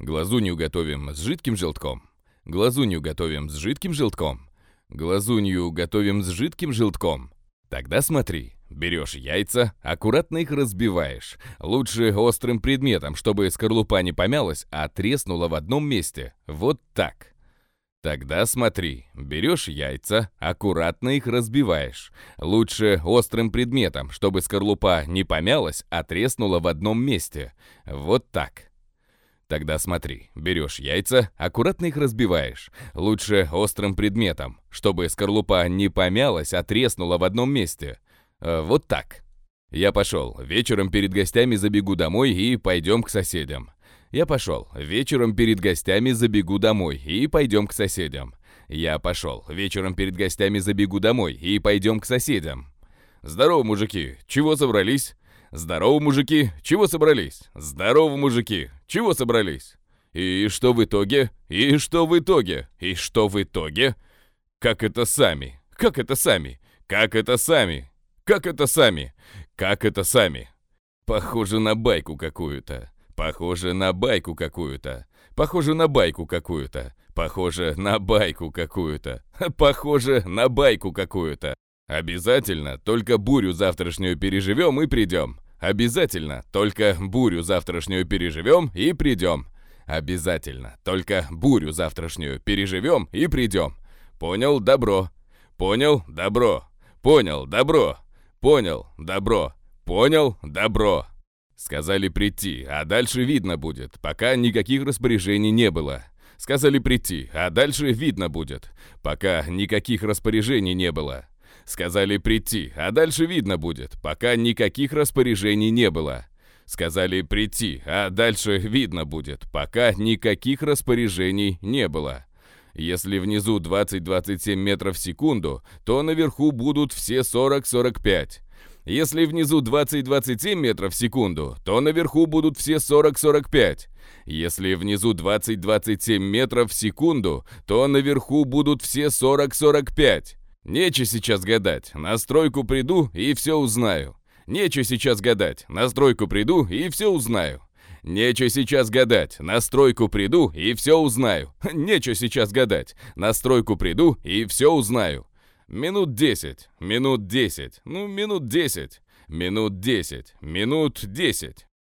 Глазунью готовим с жидким желтком. Глазунью готовим с жидким желтком. Глазунью готовим с жидким желтком. Тогда смотри, берешь яйца, аккуратно их разбиваешь. Лучше острым предметом, чтобы скорлупа не помялась, а треснула в одном месте. Вот так. Тогда смотри, берешь яйца, аккуратно их разбиваешь. Лучше острым предметом, чтобы скорлупа не помялась, а треснула в одном месте. Вот так. Тогда смотри, берешь яйца, аккуратно их разбиваешь. Лучше острым предметом, чтобы скорлупа не помялась, а треснула в одном месте. Вот так. Я пошел, вечером перед гостями забегу домой и пойдем к соседям. Я пошел, вечером перед гостями забегу домой и пойдем к соседям. Я пошел, вечером перед гостями забегу домой и пойдем к соседям. Здорово, мужики, чего собрались? Здорово, мужики, чего собрались? Здорово, мужики, чего собрались? И что в итоге? И что в итоге? И что в итоге? Как это сами? Как это сами? Как это сами? Как это сами? Как это сами? Похоже на байку какую-то. Похоже на байку какую-то. Похоже на байку какую-то. Похоже на байку какую-то. Похоже на байку какую-то. Обязательно, только бурю завтрашнюю переживем и придем. Обязательно, только бурю завтрашнюю переживем и придем. Обязательно, только бурю завтрашнюю переживем и придем. Понял, добро. Понял, добро. Понял, добро. Понял, добро. Понял, добро. Сказали прийти, а дальше видно будет, пока никаких распоряжений не было. Сказали прийти, а дальше видно будет, пока никаких распоряжений не было. Сказали прийти, а дальше видно будет, пока никаких распоряжений не было. Сказали прийти, а дальше видно будет, пока никаких распоряжений не было. Если внизу 20-27 метров в секунду, то наверху будут все 40-45. Если внизу 20-27 метров в секунду, то наверху будут все 40-45. Если внизу 20-27 метров в секунду, то наверху будут все 40-45. Нечего сейчас гадать, на стройку приду и все узнаю. Нечего сейчас гадать, на стройку приду и все узнаю. Нечего сейчас гадать, на стройку приду и все узнаю. Нечего сейчас гадать, на стройку приду и все узнаю. Минут 10, минут 10, минут 10, минут 10, минут 10.